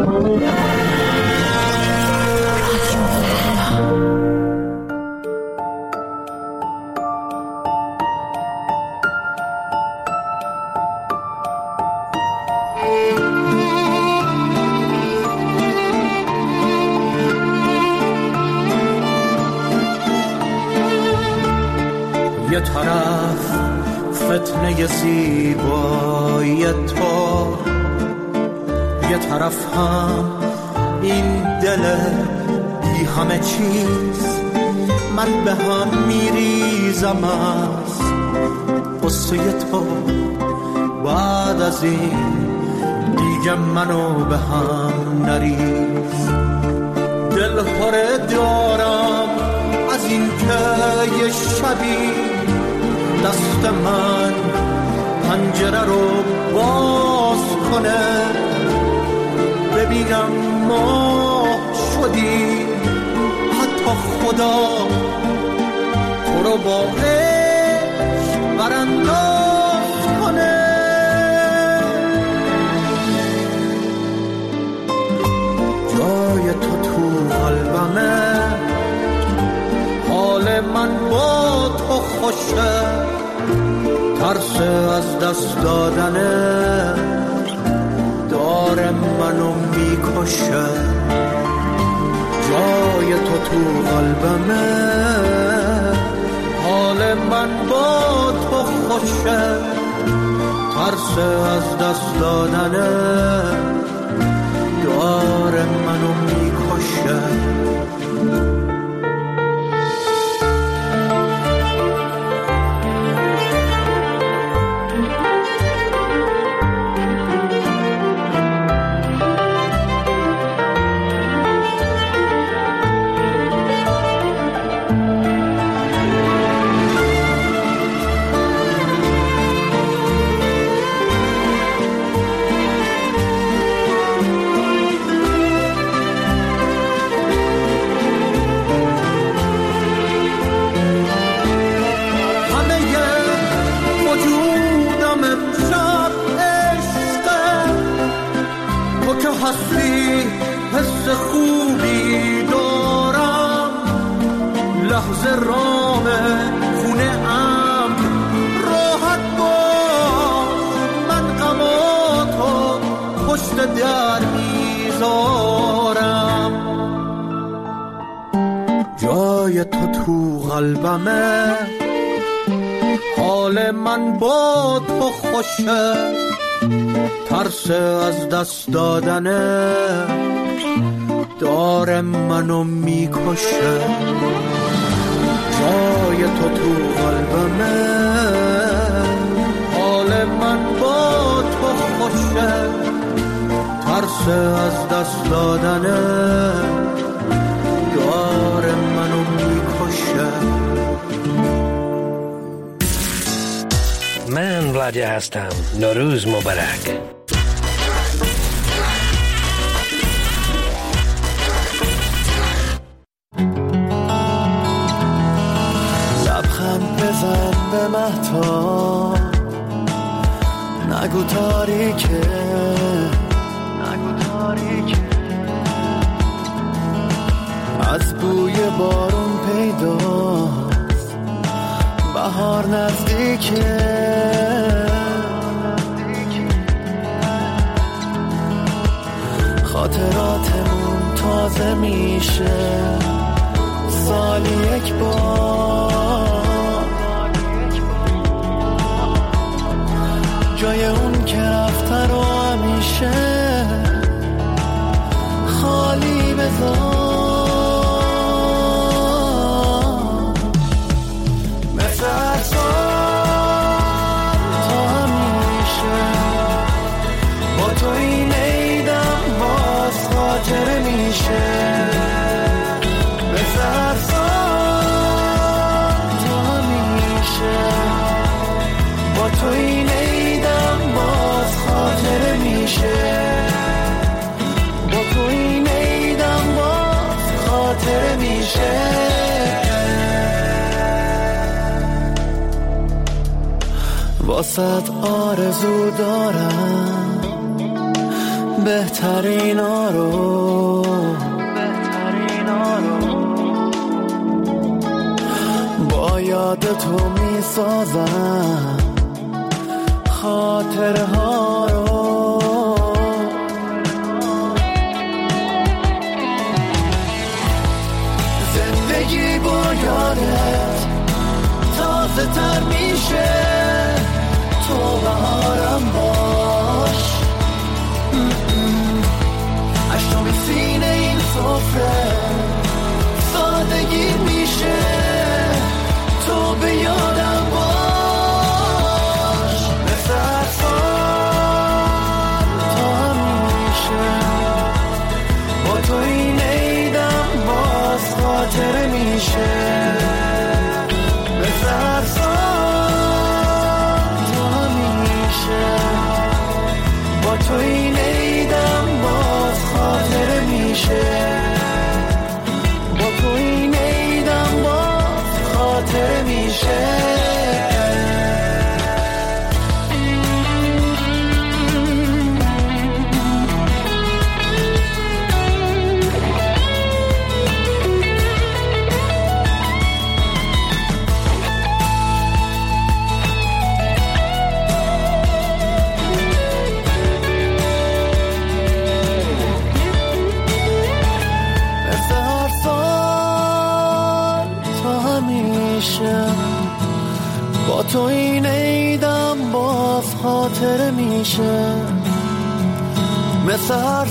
یه طرف فتنه زیبایی تو، یه طرف هم این دل بی همه چیز. من به هم میریزم از قصه تو، بعد از این دیگه منو به هم نریز. دل پره دارم از این که یه شبی دست من پنجره رو باز کنه، ببینم ما شدی، حتی خدا تو رو با عشق برانداز کنه. جای تو قلبمه، حال من با تو خوشه، ترس از دست دادنه داره منو میکشه. جای تو قلبمه، حال من با تو خوشه، ترس از دست دادنه داره منو میکشه. هستی حس خوبی دارم، لحظه رامه خونه ام راحت باش، من غماتو پشت در میذارم. جای تو قلبمه، حال من با تو خوشه، ترس از دست دادنه داره منو میکشه. جای تو قلبمه، حال من با تو خوشه، ترس از دست دادنه داره منو میکشه. من ولادیا هستم. نوروز مبارک. لبخند بزن به مهتاب، نگو تاریکه، نگو تاریکه، از بوی بارون پیداست بهار نزدیکه. خاطراتمون تازه میشه سالی یک بار، جای اون که رفته رو همیشه خالی بذار. مثل هر سال تا همیشه با تو این عیدم باز خاطره میشه. مثل هر سال تا همیشه با تو این عیدم باز خاطره میشه. با تو این عیدم باز خاطره میشه. واسط آرزو دارم بهترینا رو با یاد تو می سازم خاطرها رو. زندگی با یادت تازه تر میشه، تو بهارم باش، اشتام سینه این سفره سادگی میشه، تو به یادم باش. مثل اطفال تا همیشه با تو این عیدم باز خاطره میشه، مثل اطفال تا همیشه با تو این عیدم باز خاطره میشه، با تو این عیدم باز خاطره میشه. با تو این عیدم باز خاطره میشه، مثل هر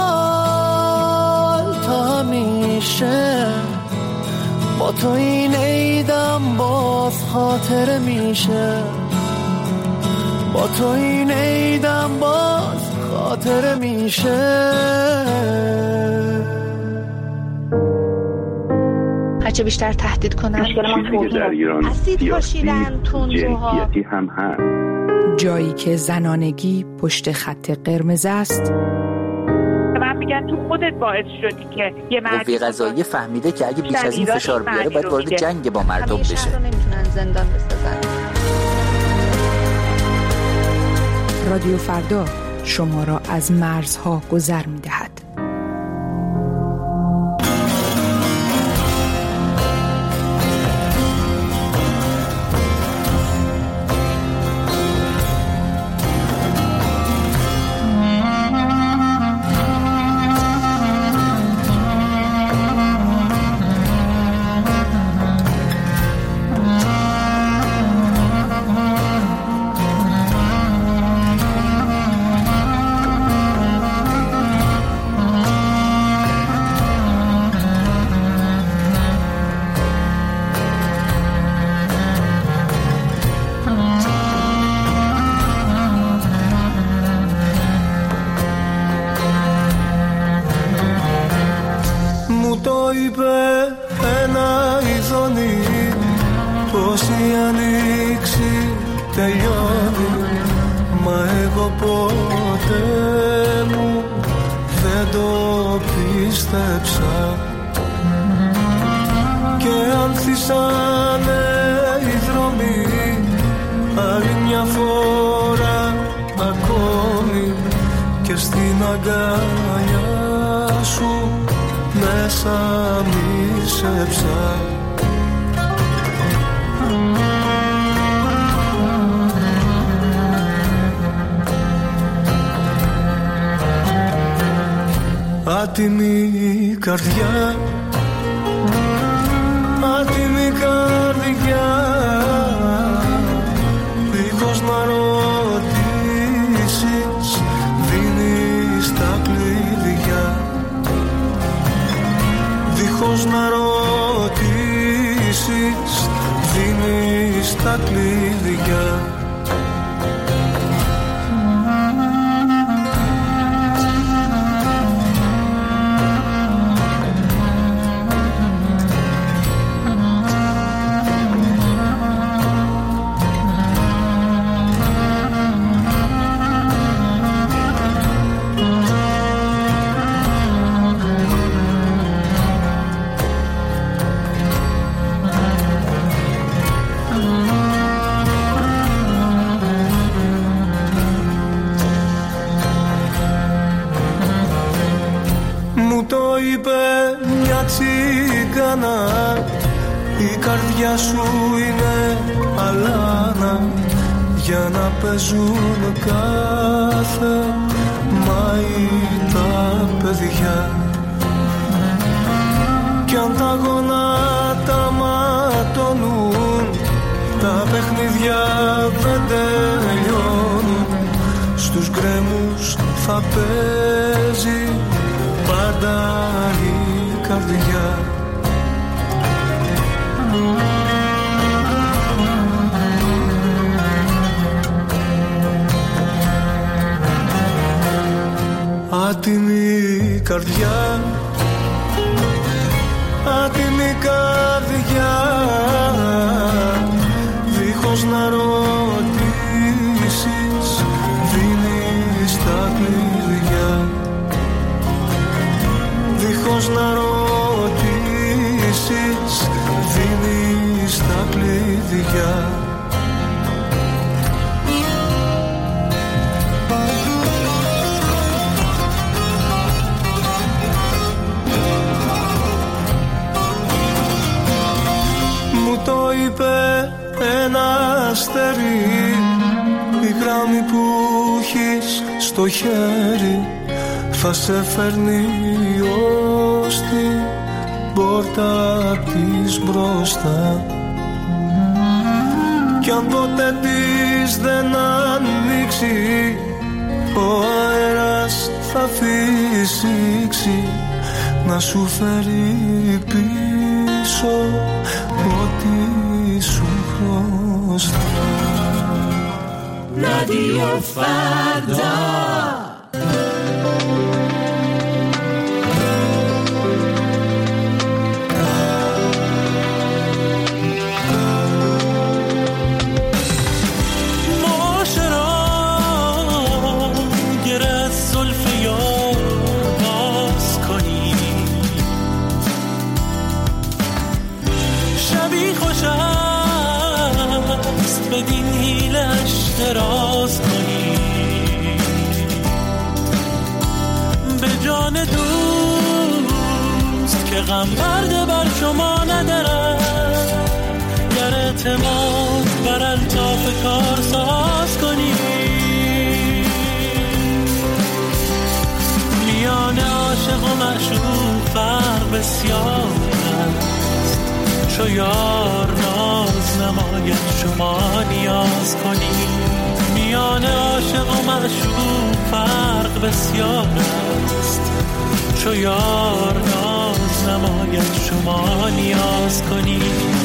سال تا همیشه با تو این عیدم باز خاطره میشه، با تو این عیدم باز خاطره میشه. هرچه بیشتر تهدید کنن چیزی که در ایران سیاسی جنسیتی هم هست. جایی که زنانگی پشت خط قرمز است. من میگن تو خودت باعث شدی که یه مردی قضایی فهمیده که اگه بیش از این فشار بیاره باید وارد جنگ با مردم بشه. شهر رو نمیتونن زندان بسازن. رادیو فردا شما را از مرزها گذر میدهد. Άτιμη καρδιά, άτιμη καρδιά, δίχως να ρωτήσεις δίνεις τα κλειδιά, δίχως να ρωτήσεις δίνεις τα κλειδιά. το είπε μια τσιγκάνα, η καρδιά σου είναι αλάνα για να παίζουν κάθε Μάη τα παιδιά. Κι αν τα γονάτα ματώνουν, τα παιχνίδια δεν τελειώνουν, στους γκρέμους θα παίζει πάντα η καρδιά. Άτιμη καρδιά, άτιμη καρδιά, δίχως να ρωτήσεις δίνεις τα κλειδιά. Δίχως να ρωτήσεις δίνεις τα κλειδιά. Το είπε ένα αστέρι, η γράμμη που έχεις στο χέρι θα σε φέρνει ως την πόρτα της μπροστά. Κι αν ποτέ της δεν ανοίξει, ο αέρας θα φυσήξει να σου φέρει πίσω ό,τι σου χρωστά. Radio Farda. بدین هیلش دراز کنی، به جان دوست که غم برده بر شما ندارد، گر اعتماد بر الطاف کار ساز کنی. میان عاشق و معشوق فرق بسیار است، چو یار ناز نماید شما نیاز کنی. میان عاشق و معشوق فرق بسیار است، چو یار ناز نماید شما نیاز کنی.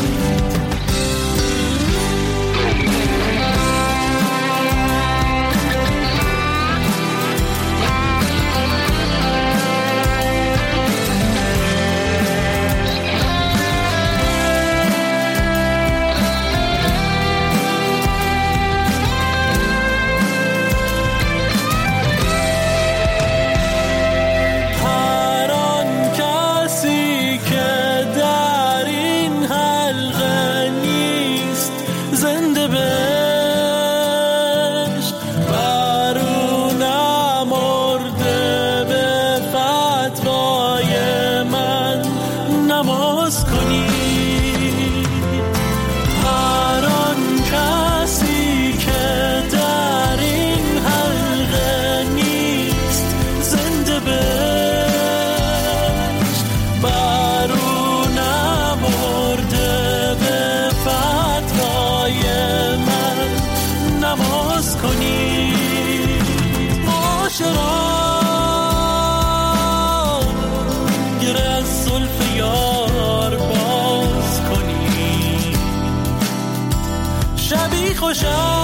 خوش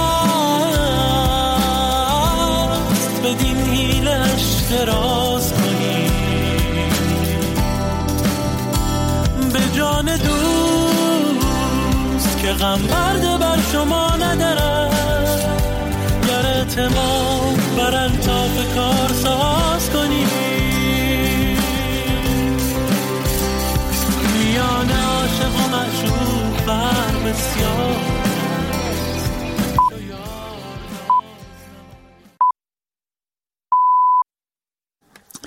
است بدین هیلش دراز کنی، به جان دوست که غم برده بر شما ندارد، گر اعتماد بر الطاف کار